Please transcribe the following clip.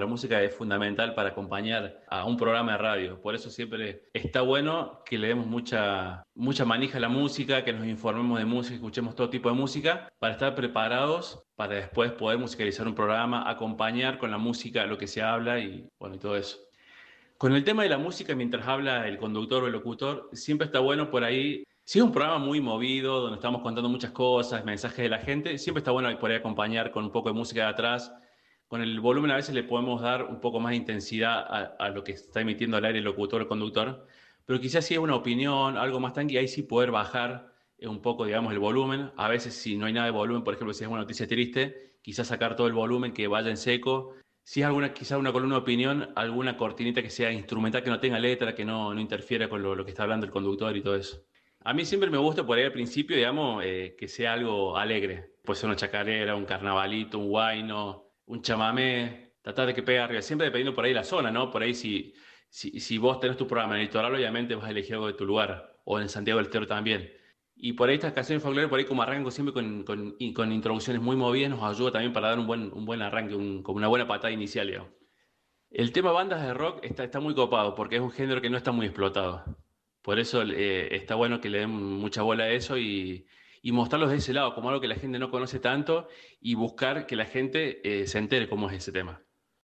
la música es fundamental para acompañar a un programa de radio. Por eso siempre está bueno que le demos mucha manija a la música, que nos informemos de música, escuchemos todo tipo de música, para estar preparados para después poder musicalizar un programa, acompañar con la música lo que se habla y bueno, y todo eso. Con el tema de la música, mientras habla el conductor o el locutor, siempre está bueno por ahí. Si es un programa muy movido, donde estamos contando muchas cosas, mensajes de la gente, siempre está bueno por ahí acompañar con un poco de música de atrás. Con el volumen a veces le podemos dar un poco más de intensidad a lo que está emitiendo al aire el locutor o el conductor, pero quizás si es una opinión, algo más tranqui, ahí sí poder bajar un poco, digamos, el volumen. A veces si no hay nada de volumen, por ejemplo, si es una noticia triste, quizás sacar todo el volumen, que vaya en seco. Si es alguna, quizás una columna de opinión, alguna cortinita que sea instrumental, que no tenga letra, que no interfiera con lo que está hablando el conductor y todo eso. A mí siempre me gusta por ahí al principio, digamos, que sea algo alegre. Puede ser una chacarera, un carnavalito, un huayno, un chamamé, tratar de que pegue arriba. Siempre dependiendo por ahí la zona, ¿no? Por ahí si vos tenés tu programa en el litoral, obviamente vas a elegir algo de tu lugar. O en Santiago del Estero también. Y por ahí estas canciones folclóricas, por ahí como arranco siempre con introducciones muy movidas, nos ayuda también para dar un buen arranque, como una buena patada inicial, digamos. El tema bandas de rock está muy copado porque es un género que no está muy explotado. Por eso está bueno que le den mucha bola a eso y mostrarlos de ese lado, como algo que la gente no conoce tanto y buscar que la gente se entere cómo es ese tema.